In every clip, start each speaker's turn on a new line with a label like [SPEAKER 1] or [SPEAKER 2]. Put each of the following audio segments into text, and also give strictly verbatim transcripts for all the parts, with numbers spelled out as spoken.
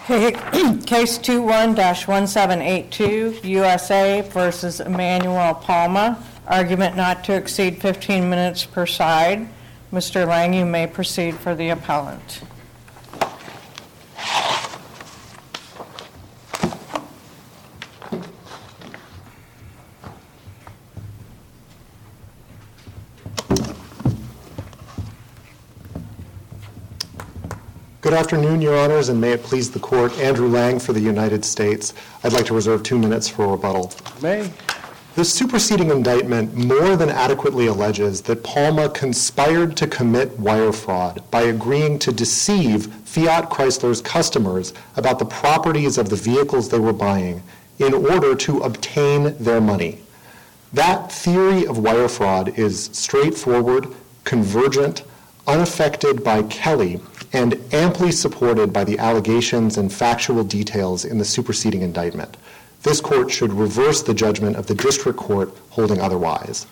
[SPEAKER 1] Case two one dash one seven eight two, U S A versus Emmanuel Palma. Argument not to exceed fifteen minutes per side. Mister Lang, you may proceed for the appellant.
[SPEAKER 2] Good afternoon, Your Honors, and may it please the Court. Andrew Lang for the United States. I'd like to reserve two minutes for rebuttal.
[SPEAKER 3] May.
[SPEAKER 2] The superseding indictment more than adequately alleges that Palma conspired to commit wire fraud by agreeing to deceive Fiat Chrysler's customers about the properties of the vehicles they were buying in order to obtain their money. That theory of wire fraud is straightforward, convergent, unaffected by Kelly, and amply supported by the allegations and factual details in the superseding indictment. This court should reverse the judgment of the district court holding otherwise.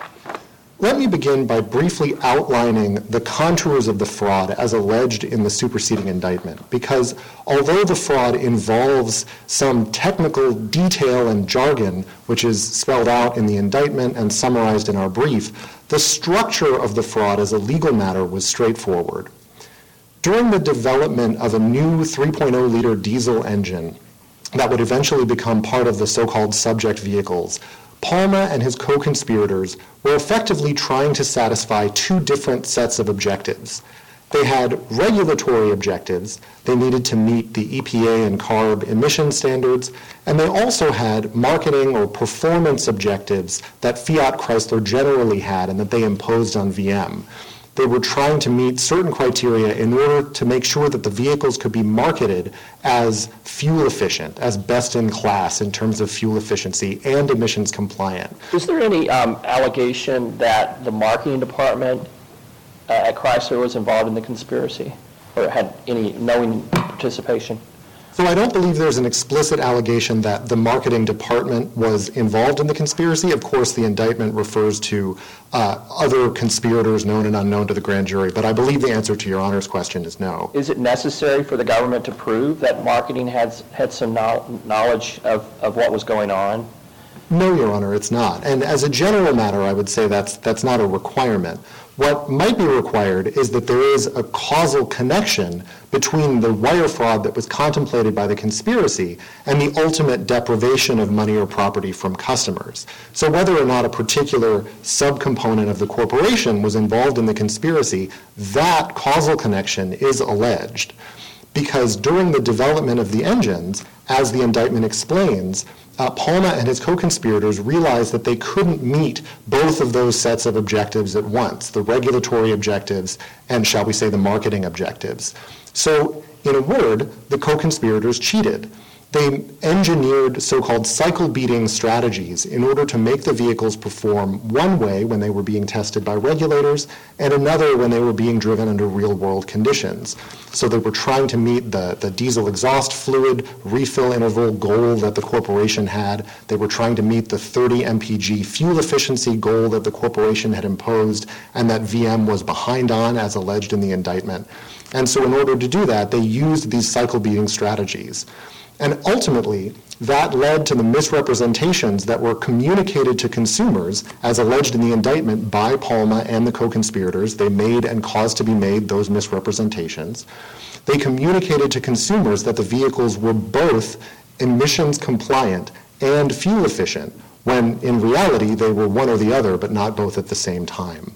[SPEAKER 2] Let me begin by briefly outlining the contours of the fraud as alleged in the superseding indictment, because although the fraud involves some technical detail and jargon, which is spelled out in the indictment and summarized in our brief, the structure of the fraud as a legal matter was straightforward. During the development of a new three point oh liter diesel engine that would eventually become part of the so-called subject vehicles, Palma and his co-conspirators were effectively trying to satisfy two different sets of objectives. They had regulatory objectives. They needed to meet the E P A and CARB emission standards, and they also had marketing or performance objectives that Fiat Chrysler generally had and that they imposed on V M. They were trying to meet certain criteria in order to make sure that the vehicles could be marketed as fuel efficient, as best in class in terms of fuel efficiency and emissions compliant.
[SPEAKER 3] Is there any um, allegation that the marketing department uh, at Chrysler was involved in the conspiracy or had any knowing participation?
[SPEAKER 2] So I don't believe there's an explicit allegation that the marketing department was involved in the conspiracy. Of course, the indictment refers to uh, other conspirators known and unknown to the grand jury, but I believe the answer to Your Honor's question is no.
[SPEAKER 3] Is it necessary for the government to prove that marketing has had some no- knowledge of, of what was going on?
[SPEAKER 2] No, Your Honor, it's not. And as a general matter, I would say that's that's not a requirement. What might be required is that there is a causal connection between the wire fraud that was contemplated by the conspiracy and the ultimate deprivation of money or property from customers. So whether or not a particular subcomponent of the corporation was involved in the conspiracy, that causal connection is alleged. Because during the development of the engines, as the indictment explains, Uh, Palma and his co-conspirators realized that they couldn't meet both of those sets of objectives at once, the regulatory objectives and, shall we say, the marketing objectives. So, in a word, the co-conspirators cheated. They engineered so-called cycle-beating strategies in order to make the vehicles perform one way when they were being tested by regulators and another when they were being driven under real-world conditions. So they were trying to meet the, the diesel exhaust fluid refill interval goal that the corporation had. They were trying to meet the thirty M P G fuel efficiency goal that the corporation had imposed and that V M was behind on, as alleged in the indictment. And so in order to do that, they used these cycle-beating strategies. And ultimately, that led to the misrepresentations that were communicated to consumers, as alleged in the indictment by Palma and the co-conspirators. They made and caused to be made those misrepresentations. They communicated to consumers that the vehicles were both emissions compliant and fuel efficient, when in reality they were one or the other, but not both at the same time.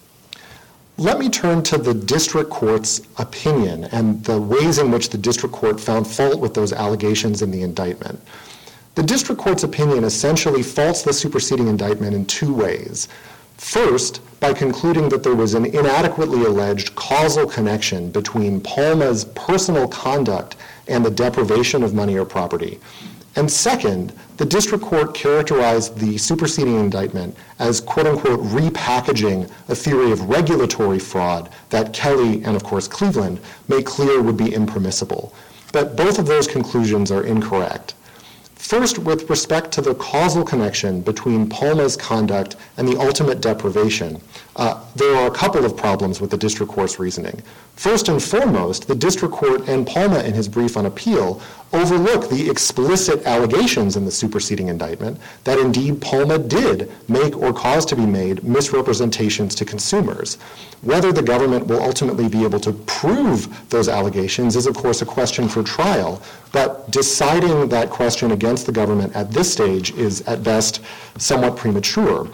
[SPEAKER 2] Let me turn to the district court's opinion and the ways in which the district court found fault with those allegations in the indictment. The district court's opinion essentially faults the superseding indictment in two ways. First, by concluding that there was an inadequately alleged causal connection between Palma's personal conduct and the deprivation of money or property. And second, the district court characterized the superseding indictment as, quote-unquote, repackaging a theory of regulatory fraud that Kelly and, of course, Cleveland made clear would be impermissible. But both of those conclusions are incorrect. First, with respect to the causal connection between Palma's conduct and the ultimate deprivation, uh, there are a couple of problems with the district court's reasoning. First and foremost, the district court and Palma in his brief on appeal overlook the explicit allegations in the superseding indictment that indeed Palma did make or cause to be made misrepresentations to consumers. Whether the government will ultimately be able to prove those allegations is, of course, a question for trial, but deciding that question against the government at this stage is, at best, somewhat premature.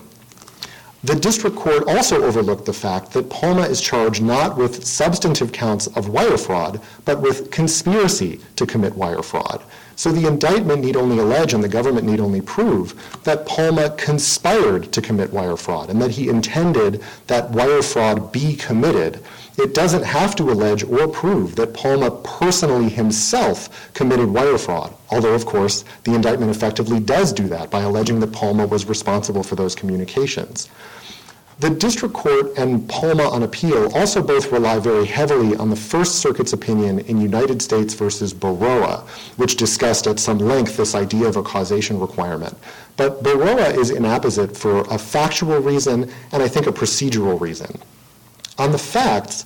[SPEAKER 2] The district court also overlooked the fact that Palma is charged not with substantive counts of wire fraud, but with conspiracy to commit wire fraud. So the indictment need only allege, and the government need only prove, that Palma conspired to commit wire fraud and that he intended that wire fraud be committed. It doesn't have to allege or prove that Palma personally himself committed wire fraud, although, of course, the indictment effectively does do that by alleging that Palma was responsible for those communications. The district court and Palma on appeal also both rely very heavily on the First Circuit's opinion in United States versus Baroa, which discussed at some length this idea of a causation requirement. But Baroa is inapposite for a factual reason and I think a procedural reason. On the facts,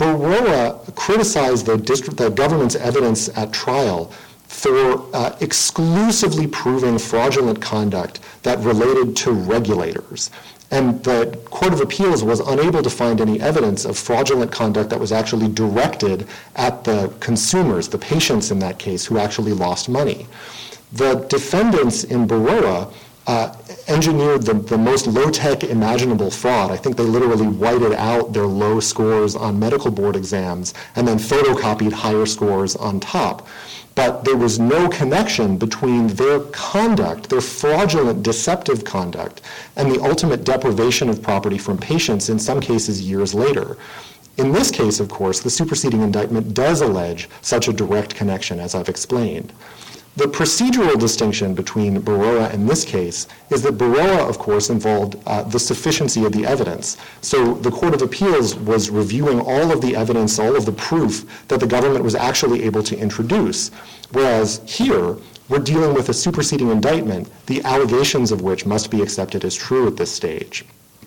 [SPEAKER 2] Baroa criticized the, district, the government's evidence at trial for uh, exclusively proving fraudulent conduct that related to regulators. And the Court of Appeals was unable to find any evidence of fraudulent conduct that was actually directed at the consumers, the patients in that case, who actually lost money. The defendants in Baroa uh, engineered the, the most low-tech imaginable fraud. I think they literally whited out their low scores on medical board exams and then photocopied higher scores on top. But there was no connection between their conduct, their fraudulent, deceptive conduct, and the ultimate deprivation of property from patients, in some cases years later. In this case, of course, the superseding indictment does allege such a direct connection, as I've explained. The procedural distinction between Baroa and this case is that Baroa, of course, involved uh, the sufficiency of the evidence. So the Court of Appeals was reviewing all of the evidence, all of the proof that the government was actually able to introduce, whereas here we're dealing with a superseding indictment, the allegations of which must be accepted as true at this stage.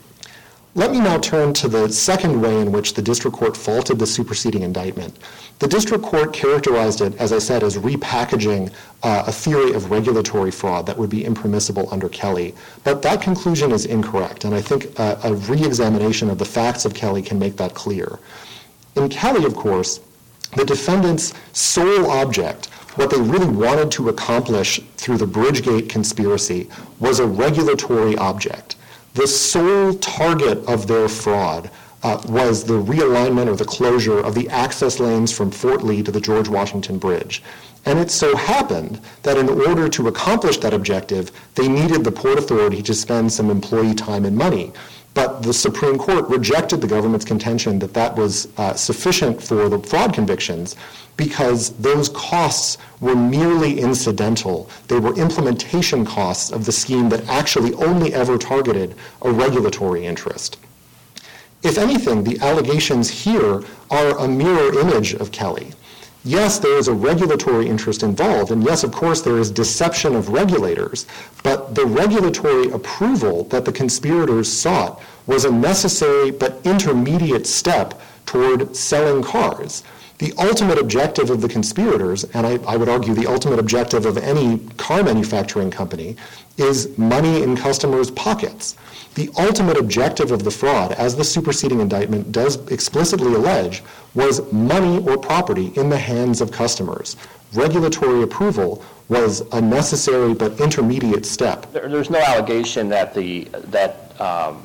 [SPEAKER 2] Let me now turn to the second way in which the district court faulted the superseding indictment. The district court characterized it, as I said, as repackaging uh, a theory of regulatory fraud that would be impermissible under Kelly. But that conclusion is incorrect, and I think uh, a re-examination of the facts of Kelly can make that clear. In Kelly, of course, the defendant's sole object, what they really wanted to accomplish through the Bridgegate conspiracy, was a regulatory object. The sole target of their fraud uh, was the realignment or the closure of the access lanes from Fort Lee to the George Washington Bridge. And it so happened that in order to accomplish that objective, they needed the Port Authority to spend some employee time and money. But the Supreme Court rejected the government's contention that that was uh, sufficient for the fraud convictions because those costs were merely incidental. They were implementation costs of the scheme that actually only ever targeted a regulatory interest. If anything, the allegations here are a mirror image of Kelly. Yes, there is a regulatory interest involved, and yes, of course, there is deception of regulators, but the regulatory approval that the conspirators sought was a necessary but intermediate step toward selling cars. The ultimate objective of the conspirators, and I, I would argue the ultimate objective of any car manufacturing company, is money in customers' pockets. The ultimate objective of the fraud, as the superseding indictment does explicitly allege, was money or property in the hands of customers. Regulatory approval was a necessary but intermediate step.
[SPEAKER 3] There, there's no allegation that the that um,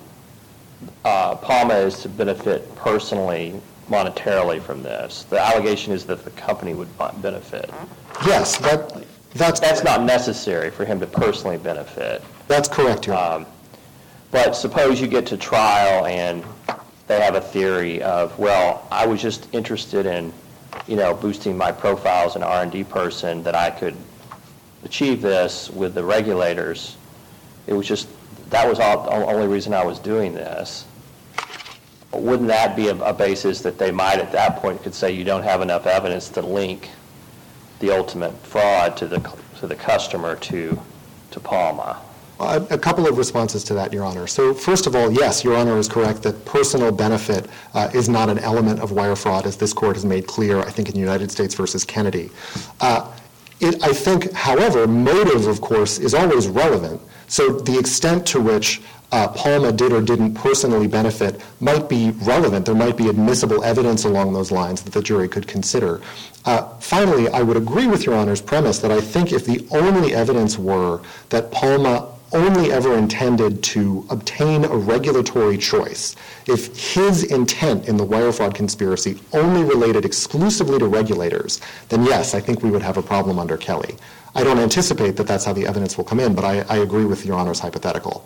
[SPEAKER 3] uh, Palma is to benefit personally, monetarily from this. The allegation is that the company would benefit.
[SPEAKER 2] Yes, that that's
[SPEAKER 3] that's not necessary for him to personally benefit.
[SPEAKER 2] That's correct, Your Honor.
[SPEAKER 3] Um, but suppose you get to trial and they have a theory of, well, I was just interested in, you know, boosting my profile as an R and D person, that I could achieve this with the regulators. It was just, that was all, the only reason I was doing this. Wouldn't that be a, a basis that they might at that point could say you don't have enough evidence to link the ultimate fraud to the to the customer to, to Palma?
[SPEAKER 2] A, a couple of responses to that, Your Honor. So first of all, yes, Your Honor is correct that personal benefit uh, is not an element of wire fraud, as this court has made clear, I think, in United States versus Kennedy. Uh, it, I think, however, motive, of course, is always relevant. So the extent to which uh, Palma did or didn't personally benefit might be relevant. There might be admissible evidence along those lines that the jury could consider. Uh, finally, I would agree with Your Honor's premise that I think if the only evidence were that Palma only ever intended to obtain a regulatory choice, if his intent in the wire fraud conspiracy only related exclusively to regulators, then yes, I think we would have a problem under Kelly. I don't anticipate that that's how the evidence will come in, but I, I agree with Your Honor's hypothetical.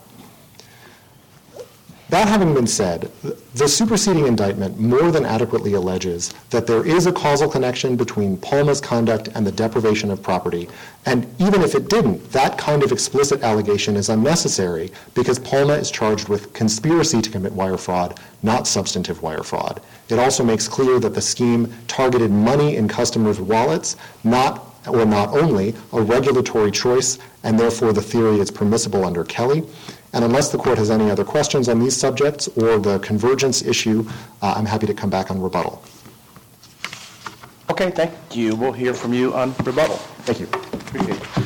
[SPEAKER 2] That having been said, the superseding indictment more than adequately alleges that there is a causal connection between Palma's conduct and the deprivation of property, and even if it didn't, that kind of explicit allegation is unnecessary because Palma is charged with conspiracy to commit wire fraud, not substantive wire fraud. It also makes clear that the scheme targeted money in customers' wallets, not or not only a regulatory choice, and therefore the theory is permissible under Kelly. And unless the court has any other questions on these subjects or the convergence issue, uh, I'm happy to come back on rebuttal.
[SPEAKER 4] Okay, thank you. We'll hear from you on rebuttal.
[SPEAKER 2] Thank you.
[SPEAKER 4] Appreciate it.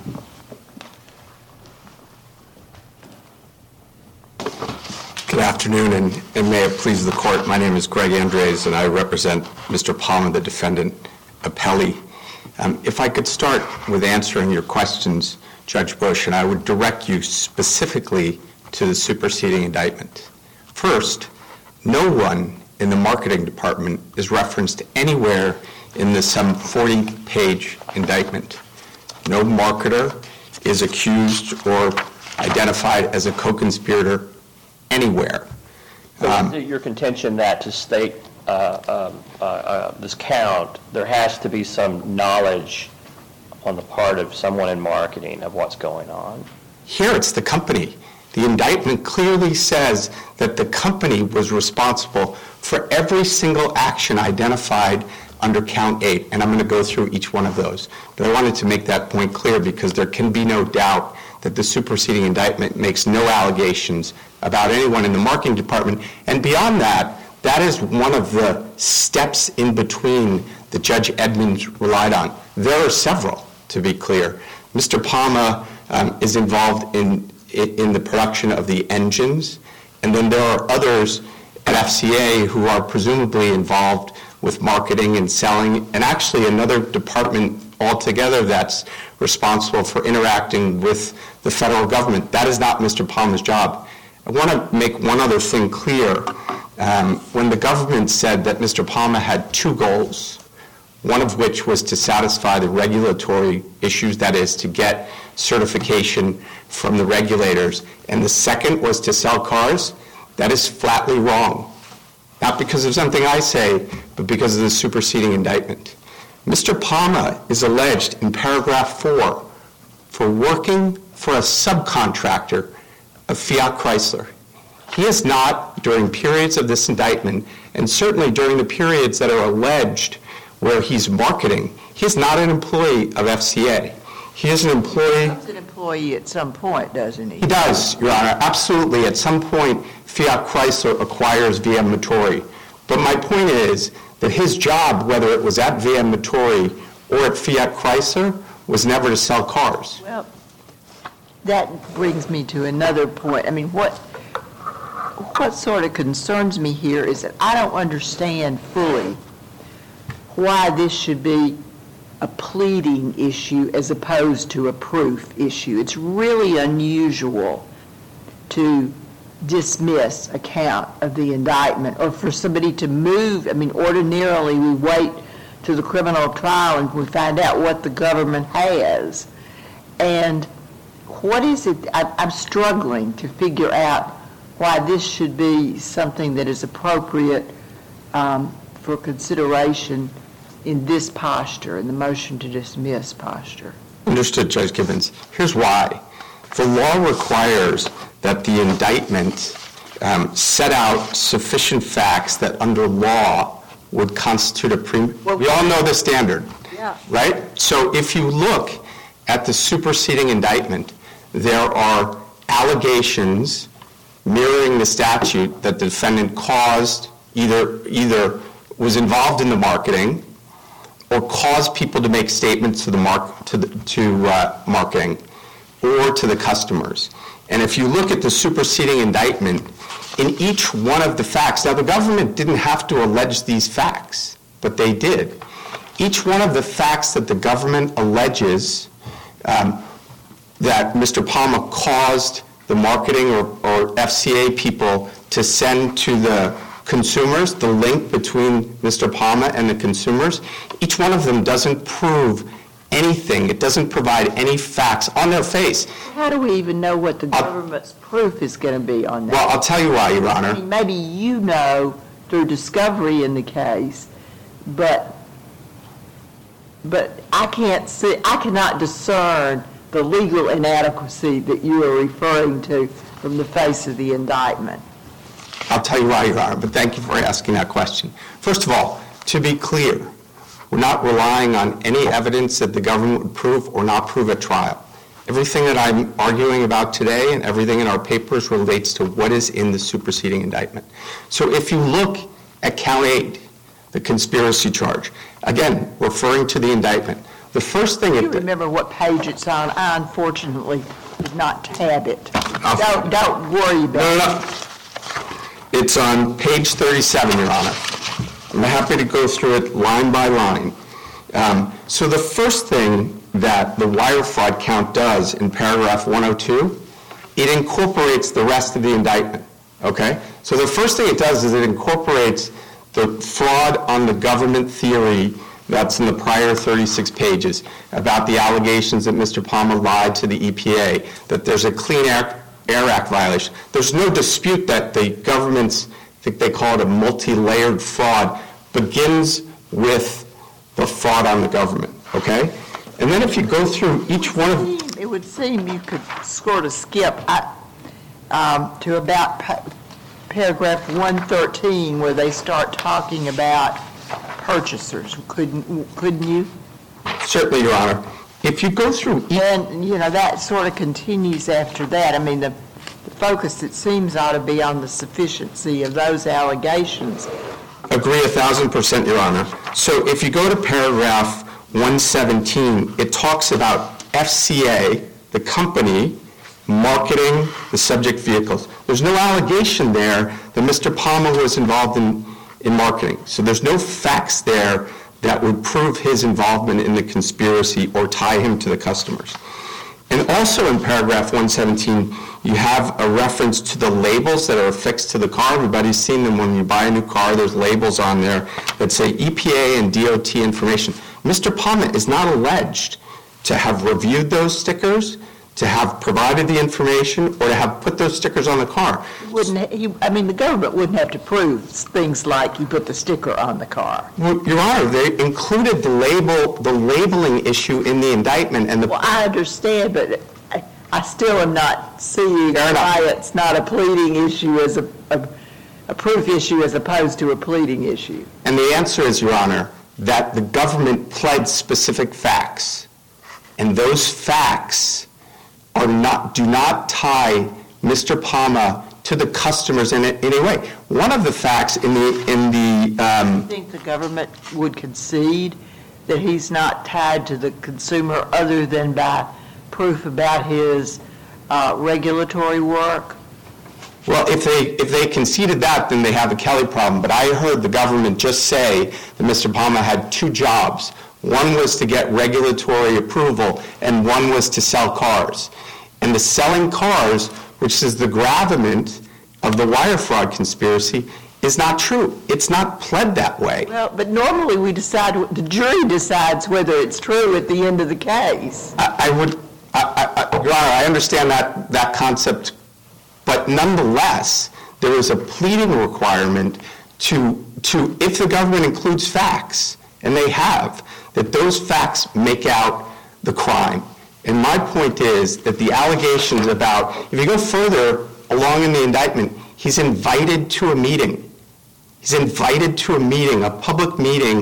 [SPEAKER 5] Good afternoon, and, and may it please the court. My name is Greg Andres, and I represent Mister Palma, the defendant appellee. Um, if I could start with answering your questions, Judge Bush, and I would direct you specifically to the superseding indictment. First, no one in the marketing department is referenced anywhere in the some forty-page indictment. No marketer is accused or identified as a co-conspirator anywhere.
[SPEAKER 3] So
[SPEAKER 5] Um,
[SPEAKER 3] is it your contention that to state uh, um, uh, uh, this count, there has to be some knowledge on the part of someone in marketing of what's going on?
[SPEAKER 5] Here it's the company. The indictment clearly says that the company was responsible for every single action identified under count eight, and I'm going to go through each one of those. But I wanted to make that point clear because there can be no doubt that the superseding indictment makes no allegations about anyone in the marketing department. And beyond that, that is one of the steps in between that Judge Edmonds relied on. There are several, to be clear. Mister Palma um, is involved in, in the production of the engines, and then there are others at F C A who are presumably involved with marketing and selling, and actually another department altogether that's responsible for interacting with the federal government. That is not Mister Palma's job. I want to make one other thing clear. Um, when the government said that Mister Palma had two goals, one of which was to satisfy the regulatory issues, that is, to get certification from the regulators, and the second was to sell cars, that is flatly wrong. Not because of something I say, but because of the superseding indictment. Mister Palma is alleged in paragraph four for working for a subcontractor of Fiat Chrysler. He is not, during periods of this indictment, and certainly during the periods that are alleged where he's marketing, he's not an employee of F C A. He is an employee.
[SPEAKER 6] He's an employee at some point, doesn't he?
[SPEAKER 5] He does, Your Honor, absolutely. At some point, Fiat Chrysler acquires V M Motori. But my point is that his job, whether it was at V M Motori or at Fiat Chrysler, was never to sell cars.
[SPEAKER 6] Well, that brings me to another point. I mean, what what sort of concerns me here is that I don't understand fully why this should be a pleading issue as opposed to a proof issue. It's really unusual to dismiss a count of the indictment or for somebody to move. I mean, ordinarily we wait to the criminal trial and we find out what the government has. And what is it? I, I'm struggling to figure out why this should be something that is appropriate um, for consideration in this posture, in the motion to dismiss posture.
[SPEAKER 5] Understood, Judge Gibbons. Here's why. The law requires that the indictment um, set out sufficient facts that under law would constitute a pre...
[SPEAKER 6] Well,
[SPEAKER 5] we all know the standard,
[SPEAKER 6] yeah.
[SPEAKER 5] right? So if you look at the superseding indictment, there are allegations mirroring the statute that the defendant caused, either, either was involved in the marketing or caused people to make statements to the mark, to, the, to uh, marketing or to the customers. And if you look at the superseding indictment, in each one of the facts, now the government didn't have to allege these facts, but they did. Each one of the facts that the government alleges um, that Mister Palma caused the marketing or, or F C A people to send to the consumers, the link between Mister Palma and the consumers, each one of them doesn't prove anything. It doesn't provide any facts on their face.
[SPEAKER 6] How do we even know what the
[SPEAKER 5] I'll,
[SPEAKER 6] government's proof is going to be on that?
[SPEAKER 5] Well, I'll tell you why, Your Honor.
[SPEAKER 6] I mean, maybe you know through discovery in the case, but but I can't see, I cannot discern the legal inadequacy that you are referring to from the face of the indictment.
[SPEAKER 5] I'll tell you why, Your Honor, but thank you for asking that question. First of all, to be clear, we're not relying on any evidence that the government would prove or not prove at trial. Everything that I'm arguing about today and everything in our papers relates to what is in the superseding indictment. So if you look at count eight, the conspiracy charge, again, referring to the indictment, the first thing...
[SPEAKER 6] Do you
[SPEAKER 5] it,
[SPEAKER 6] remember what page it's on? I unfortunately did not tab it. Don't, don't worry about
[SPEAKER 5] no, no, no.
[SPEAKER 6] it.
[SPEAKER 5] It's on page thirty-seven, Your Honor. I'm happy to go through it line by line. Um, so the first thing that the wire fraud count does in paragraph one oh two, it incorporates the rest of the indictment, okay? So the first thing it does is it incorporates the fraud on the government theory that's in the prior thirty-six pages about the allegations that Mister Palma lied to the E P A, that there's a Clean Air, Air Act violation. There's no dispute that the government's, I think they call it a multi-layered fraud, begins with the fraud on the government, okay? And then if you go through each one of...
[SPEAKER 6] It would seem you could sort of skip I, um, to about pa- paragraph one thirteen where they start talking about purchasers. Couldn't, couldn't you?
[SPEAKER 5] Certainly, Your Honor. If you go through each...
[SPEAKER 6] And, you know, that sort of continues after that. I mean, the, the focus, it seems, ought to be on the sufficiency of those allegations.
[SPEAKER 5] Agree a thousand percent, Your Honor. So if you go to paragraph one seventeen, it talks about F C A, the company, marketing the subject vehicles. There's no allegation there that Mister Palma was involved in, in marketing. So there's no facts there that would prove his involvement in the conspiracy or tie him to the customers. And also in paragraph one seventeen, you have a reference to the labels that are affixed to the car. Everybody's seen them when you buy a new car. There's labels on there that say E P A and D O T information. Mister Palma is not alleged to have reviewed those stickers, to have provided the information, or to have put those stickers on the car.
[SPEAKER 6] Wouldn't he, I mean, the government wouldn't have to prove things like he put the sticker on the car.
[SPEAKER 5] Well, Your Honor, they included the label, the labeling issue in the indictment, and the...
[SPEAKER 6] Well, I understand, but I, I still am not seeing
[SPEAKER 5] Fair enough.
[SPEAKER 6] why it's not a pleading issue as a, a, a proof issue as opposed to a pleading issue.
[SPEAKER 5] And the answer is, Your Honor, that the government pled specific facts, and those facts are not, do not tie Mister Palma to the customers in, in any way. One of the facts in the, in the, um,
[SPEAKER 6] I think the government would concede that he's not tied to the consumer other than by proof about his uh, regulatory work.
[SPEAKER 5] well, if they, if they conceded that, then they have a Kelly problem. But I heard the government just say that Mister Palma had two jobs. One was to get regulatory approval, and one was to sell cars. And the selling cars, which is the gravamen of the wire fraud conspiracy, is not true. It's not pled that way.
[SPEAKER 6] Well, but normally we decide, the jury decides whether it's true at the end of the case.
[SPEAKER 5] I, I would, I, I, Your Honor, I understand that, that concept, but nonetheless, there is a pleading requirement to, to, if the government includes facts, and they have, that those facts make out the crime. And my point is that the allegations about, if you go further along in the indictment, he's invited to a meeting. He's invited to a meeting, a public meeting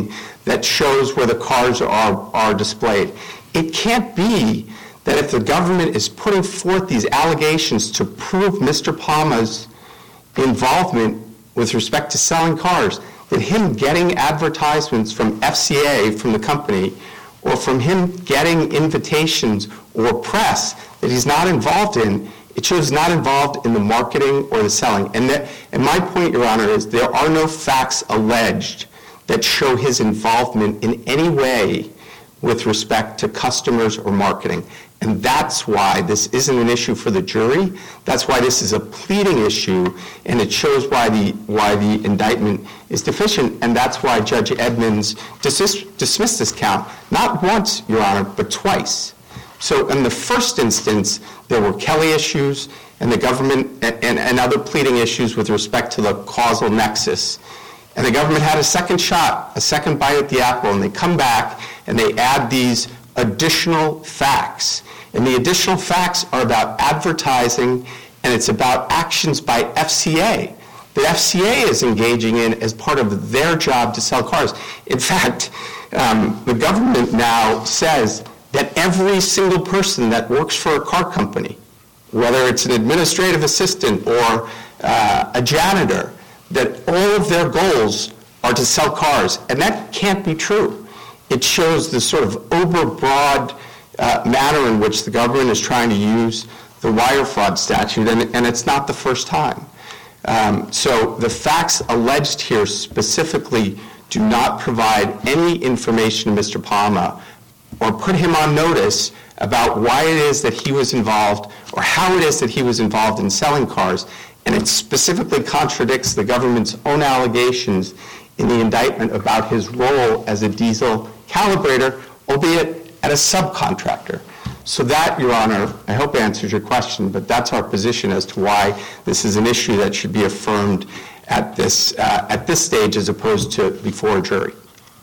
[SPEAKER 5] that shows where the cars are, are displayed. It can't be that if the government is putting forth these allegations to prove Mister Palma's involvement with respect to selling cars, that him getting advertisements from F C A, from the company, or from him getting invitations or press that he's not involved in, it shows not involved in the marketing or the selling. And, that, and my point, Your Honor, is there are no facts alleged that show his involvement in any way with respect to customers or marketing. And that's why this isn't an issue for the jury. That's why this is a pleading issue, and it shows why the why the indictment is deficient. And that's why Judge Edmonds dis- dismissed this count, not once, Your Honor, but twice. So in the first instance, there were Kelly issues and the government and, and, and other pleading issues with respect to the causal nexus. And the government had a second shot, a second bite at the apple, and they come back and they add these additional facts. And the additional facts are about advertising, and it's about actions by F C A. The F C A is engaging in as part of their job to sell cars. In fact, um, the government now says that every single person that works for a car company, whether it's an administrative assistant or uh, a janitor, that all of their goals are to sell cars. And that can't be true. It shows the sort of overbroad uh, manner in which the government is trying to use the wire fraud statute, and, and it's not the first time. Um, so the facts alleged here specifically do not provide any information to Mister Palma or put him on notice about why it is that he was involved or how it is that he was involved in selling cars. And it specifically contradicts the government's own allegations in the indictment about his role as a diesel calibrator, albeit at a subcontractor. So that, Your Honor, I hope answers your question, but that's our position as to why this is an issue that should be affirmed at this, uh, at this stage as opposed to before a jury.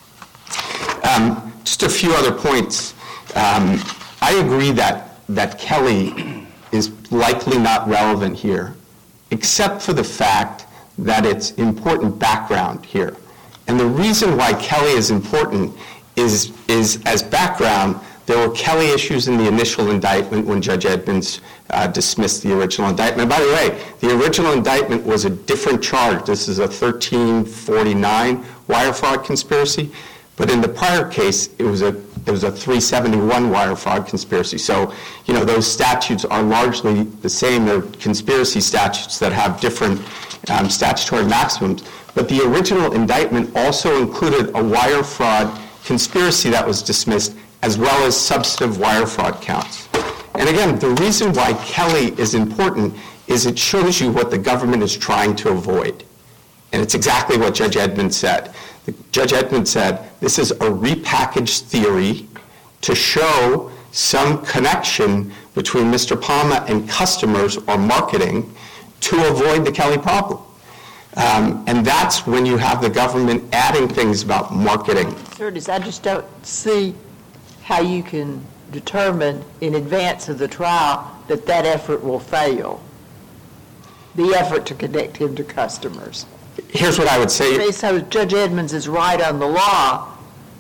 [SPEAKER 5] Um, just a few other points. Um, I agree that, that Kelly is likely not relevant here, except for the fact that it's important background here. And the reason why Kelly is important is, is as background, there were Kelly issues in the initial indictment when Judge Edmonds uh, dismissed the original indictment. By the way, the original indictment was a different charge. This is a thirteen forty-nine wire fraud conspiracy. But in the prior case, it was a it was a three seventy-one wire fraud conspiracy. So, you know, those statutes are largely the same. They're conspiracy statutes that have different um, statutory maximums. But the original indictment also included a wire fraud conspiracy that was dismissed, as well as substantive wire fraud counts. And again, the reason why Kelly is important is it shows you what the government is trying to avoid. And it's exactly what Judge Edmonds said. Judge Edmonds said, this is a repackaged theory to show some connection between Mister Palma and customers or marketing to avoid the Kelly problem. Um, and that's when you have the government adding things about marketing.
[SPEAKER 6] Curtis, I just don't see how you can determine in advance of the trial that that effort will fail, the effort to connect him to customers.
[SPEAKER 5] Here's what I would say.
[SPEAKER 6] Okay, so Judge Edmonds is right on the law,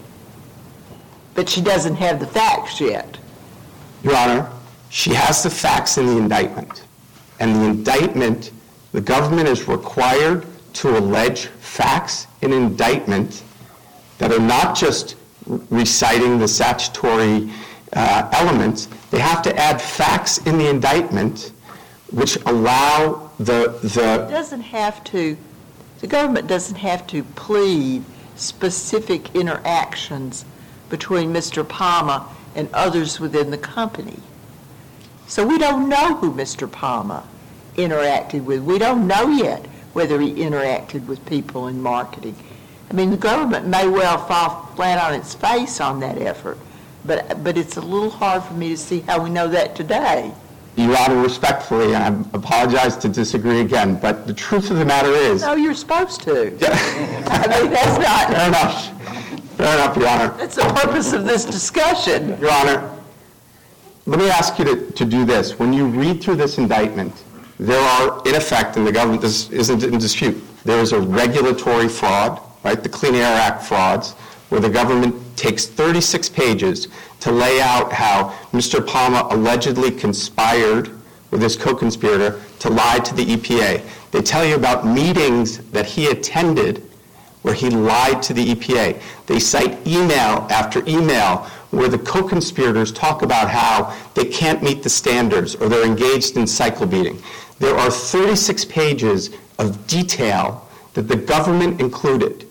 [SPEAKER 6] but she doesn't have the facts yet.
[SPEAKER 5] Your Honor, she has the facts in the indictment. And the indictment, the government is required to allege facts in indictment that are not just reciting the statutory uh, elements. They have to add facts in the indictment which allow the the.
[SPEAKER 6] It doesn't have to. The government doesn't have to plead specific interactions between Mister Palma and others within the company. So we don't know who Mister Palma interacted with. We don't know yet whether he interacted with people in marketing. I mean, the government may well fall flat on its face on that effort, but but it's a little hard for me to see how we know that today.
[SPEAKER 5] Your Honor, respectfully, I apologize to disagree again, but the truth of the matter is...
[SPEAKER 6] No, you're supposed to. I mean, that's not...
[SPEAKER 5] Fair enough. Fair enough, Your Honor.
[SPEAKER 6] That's the purpose of this discussion.
[SPEAKER 5] Your Honor, let me ask you to, to do this. When you read through this indictment, there are, in effect, and the government this isn't in dispute, there is a regulatory fraud, right, the Clean Air Act frauds, where the government takes thirty-six pages to lay out how Mister Palma allegedly conspired with his co-conspirator to lie to the E P A. They tell you about meetings that he attended where he lied to the E P A. They cite email after email where the co-conspirators talk about how they can't meet the standards or they're engaged in cycle beating. There are thirty-six pages of detail that the government included.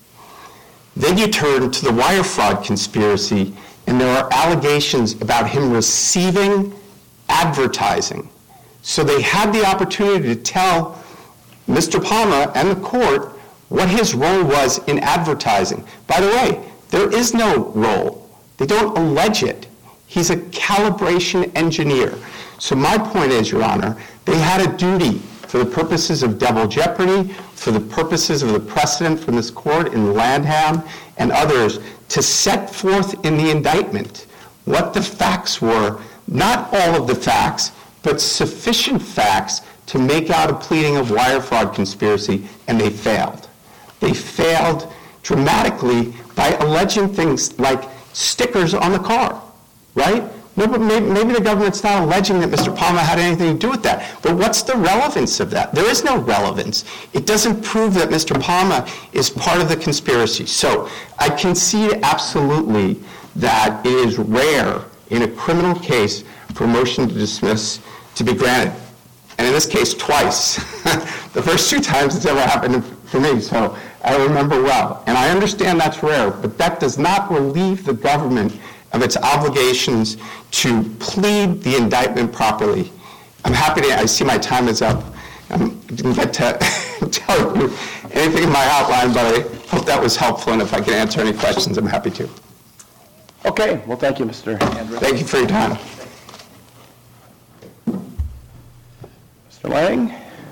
[SPEAKER 5] Then you turn to the wire fraud conspiracy, and there are allegations about him receiving advertising. So they had the opportunity to tell Mister Palma and the court what his role was in advertising. By the way, there is no role. They don't allege it. He's a calibration engineer. So my point is, Your Honor, they had a duty for the purposes of double jeopardy, for the purposes of the precedent from this court in Landham and others, to set forth in the indictment what the facts were, not all of the facts, but sufficient facts to make out a pleading of wire fraud conspiracy, and they failed. They failed dramatically by alleging things like stickers on the car, right? No, but maybe, maybe the government's not alleging that Mister Palma had anything to do with that. But what's the relevance of that? There is no relevance. It doesn't prove that Mister Palma is part of the conspiracy. So I concede absolutely that it is rare in a criminal case for a motion to dismiss to be granted. And in this case, twice. The first two times it's ever happened for me, so I remember well. And I understand that's rare, but that does not relieve the government of its obligations to plead the indictment properly. I'm happy to, I see my time is up. I didn't get to tell you anything in my outline, but I hope that was helpful, and if I can answer any questions, I'm happy to.
[SPEAKER 4] Okay, well, thank you, Mister Andrew.
[SPEAKER 5] Thank you for your time.
[SPEAKER 4] Mister Lang?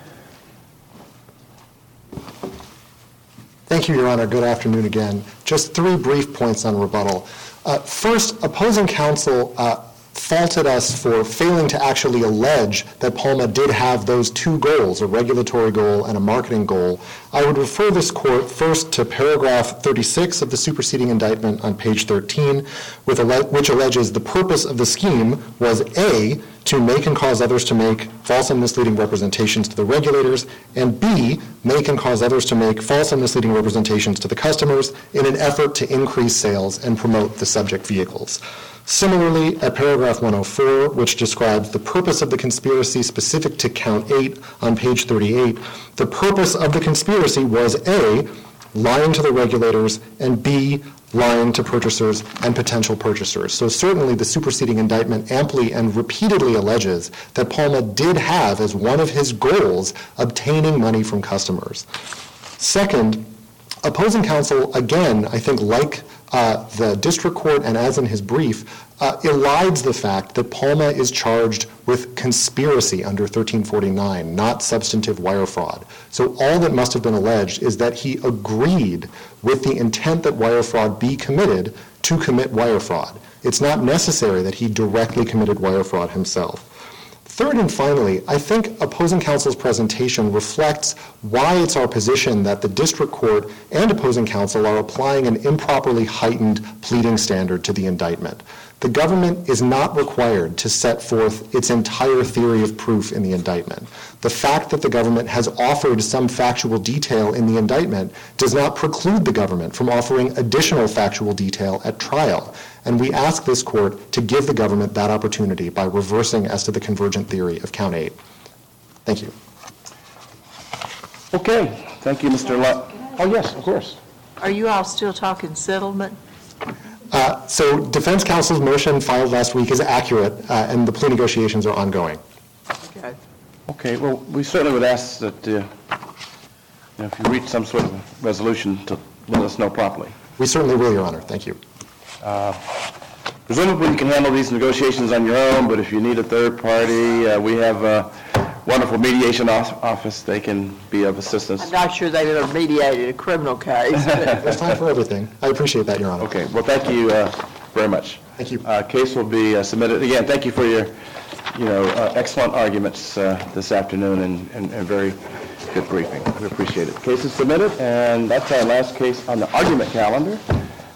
[SPEAKER 2] Thank you, Your Honor. Good afternoon again. Just three brief points on rebuttal. Uh, first, opposing counsel uh, faulted us for failing to actually allege that Palma did have those two goals, a regulatory goal and a marketing goal. I would refer this court first to paragraph thirty-six of the superseding indictment on page thirteen, with alle- which alleges the purpose of the scheme was A, to make and cause others to make false and misleading representations to the regulators, and B, make and cause others to make false and misleading representations to the customers in an effort to increase sales and promote the subject vehicles. Similarly, at paragraph one oh four, which describes the purpose of the conspiracy specific to count eight on page thirty-eight, the purpose of the conspiracy was A, lying to the regulators, and B, lying to purchasers and potential purchasers. So certainly the superseding indictment amply and repeatedly alleges that Palma did have as one of his goals obtaining money from customers. Second, opposing counsel, again, I think like uh, the district court and as in his brief, uh, elides the fact that Palma is charged with conspiracy under thirteen forty-nine, not substantive wire fraud. So all that must have been alleged is that he agreed with the intent that wire fraud be committed to commit wire fraud. It's not necessary that he directly committed wire fraud himself. Third and finally, I think opposing counsel's presentation reflects why it's our position that the district court and opposing counsel are applying an improperly heightened pleading standard to the indictment. The government is not required to set forth its entire theory of proof in the indictment. The fact that the government has offered some factual detail in the indictment does not preclude the government from offering additional factual detail at trial. And we ask this court to give the government that opportunity by reversing as to the convergent theory of count eight. Thank you.
[SPEAKER 4] Okay, thank you, Mister Lund. Oh, yes, of course.
[SPEAKER 6] Are you all still talking settlement?
[SPEAKER 2] Uh, so defense counsel's motion filed last week is accurate, uh, and the plea negotiations are ongoing.
[SPEAKER 6] Okay.
[SPEAKER 4] Okay, well, we certainly would ask that, uh, you know, if you reach some sort of resolution, to let us know promptly.
[SPEAKER 2] We certainly will, Your Honor. Thank you.
[SPEAKER 4] Presumably you can handle these negotiations on your own, but if you need a third party, uh, we have a wonderful mediation office. They can be of assistance.
[SPEAKER 6] I'm not sure they've ever mediated a criminal case. But
[SPEAKER 2] There's time for everything. I appreciate that, Your Honor.
[SPEAKER 4] Okay, well, thank you uh, very much.
[SPEAKER 2] Thank you.
[SPEAKER 4] Uh, Case will be uh, submitted. Again, thank you for your, you know, uh, excellent arguments uh, this afternoon and, and, and very good briefing. We appreciate it. Case is submitted, and that's our last case on the argument calendar.